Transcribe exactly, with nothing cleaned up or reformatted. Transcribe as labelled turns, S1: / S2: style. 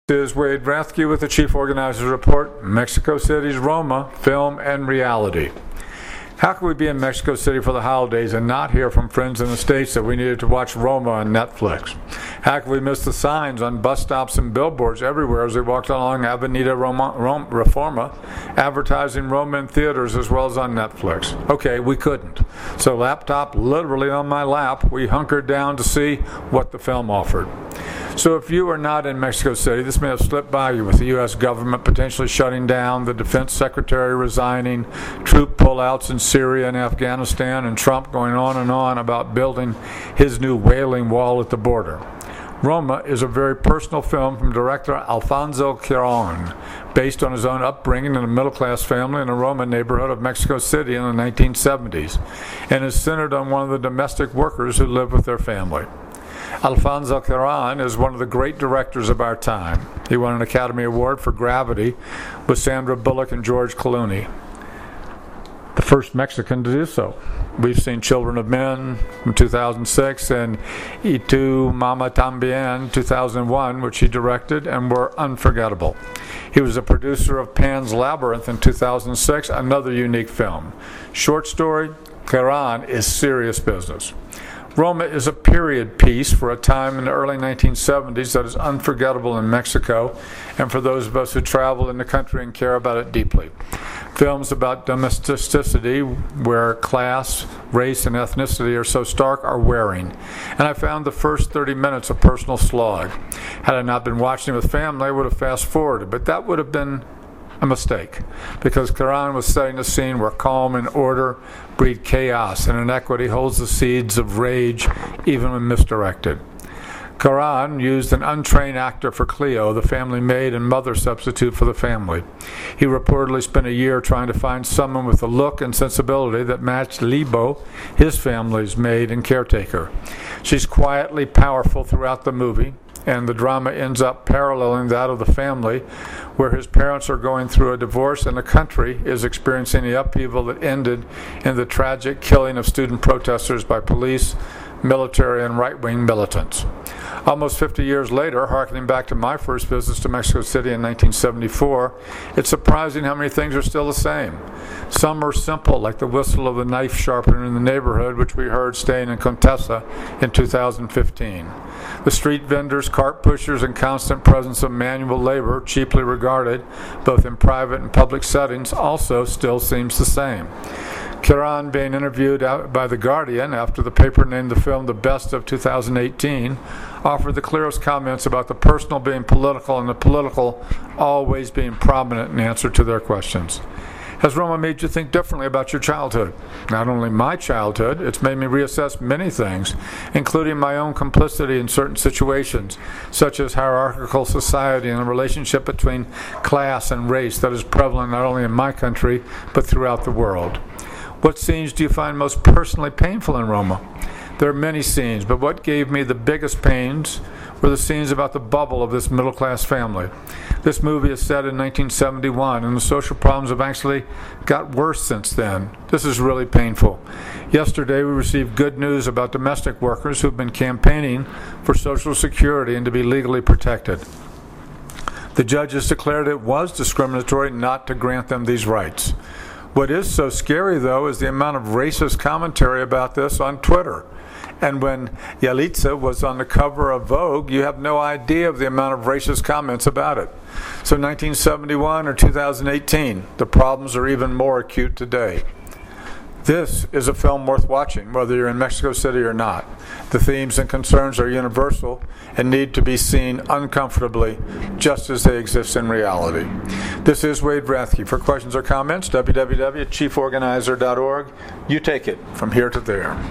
S1: This is Wade Rathke with the Chief Organizer's Report, Mexico City's Roma, Film and Reality. How could we be in Mexico City for the holidays and not hear from friends in the States that we needed to watch Roma on Netflix? How could we miss the signs on bus stops and billboards everywhere as we walked along Avenida Roma, Roma, Reforma, advertising Roma in theaters as well as on Netflix? Okay, we couldn't. So laptop literally on my lap, we hunkered down to see what the film offered. So if you are not in Mexico City, this may have slipped by you with the U S government potentially shutting down, the defense secretary resigning, troop pullouts in Syria and Afghanistan, and Trump going on and on about building his new Wailing Wall at the border. Roma is a very personal film from director Alfonso Cuarón, based on his own upbringing in a middle-class family in a Roma neighborhood of Mexico City in the nineteen seventies, and is centered on one of the domestic workers who live with their family. Alfonso Cuarón is one of the great directors of our time. He won an Academy Award for Gravity with Sandra Bullock and George Clooney, the first Mexican to do so. We've seen Children of Men from two thousand six and Y Tu Mama Tambien two thousand one, which he directed, and were unforgettable. He was a producer of Pan's Labyrinth in two thousand six, another unique film. Short story, Cuarón is serious business. Roma is a period piece for a time in the early nineteen seventies that is unforgettable in Mexico and for those of us who travel in the country and care about it deeply. Films about domesticity, where class, race, and ethnicity are so stark, are wearing. And I found the first thirty minutes a personal slog. Had I not been watching with family, I would have fast-forwarded, but that would have been a mistake, because Cuarón was setting a scene where calm and order breed chaos, and inequity holds the seeds of rage even when misdirected. Cuarón used an untrained actor for Cleo, the family maid and mother substitute for the family. He reportedly spent a year trying to find someone with a look and sensibility that matched Libo, his family's maid and caretaker. She's quietly powerful throughout the movie, and the drama ends up paralleling that of the family, where his parents are going through a divorce and the country is experiencing the upheaval that ended in the tragic killing of student protesters by police, military, and right-wing militants. Almost fifty years later, harkening back to my first visits to Mexico City in nineteen seventy-four, it's surprising how many things are still the same. Some are simple, like the whistle of the knife sharpener in the neighborhood, which we heard staying in Contessa in two thousand fifteen. The street vendors, cart pushers, and constant presence of manual labor, cheaply regarded both in private and public settings, also still seems the same. Cuarón, being interviewed by The Guardian after the paper named the film the best of two thousand eighteen, offered the clearest comments about the personal being political and the political always being prominent in answer to their questions. Has Roma made you think differently about your childhood? Not only my childhood, it's made me reassess many things, including my own complicity in certain situations, such as hierarchical society and the relationship between class and race that is prevalent not only in my country, but throughout the world. What scenes do you find most personally painful in Roma? There are many scenes, but what gave me the biggest pains were the scenes about the bubble of this middle-class family. This movie is set in nineteen seventy-one, and the social problems have actually got worse since then. This is really painful. Yesterday, we received good news about domestic workers who've been campaigning for Social Security and to be legally protected. The judges declared it was discriminatory not to grant them these rights. What is so scary, though, is the amount of racist commentary about this on Twitter. And when Yalitza was on the cover of Vogue, you have no idea of the amount of racist comments about it. So nineteen seventy-one or two thousand eighteen, the problems are even more acute today. This is a film worth watching, whether you're in Mexico City or not. The themes and concerns are universal and need to be seen uncomfortably, just as they exist in reality. This is Wade Rathke. For questions or comments, w w w dot chief organizer dot org. You take it from here to there.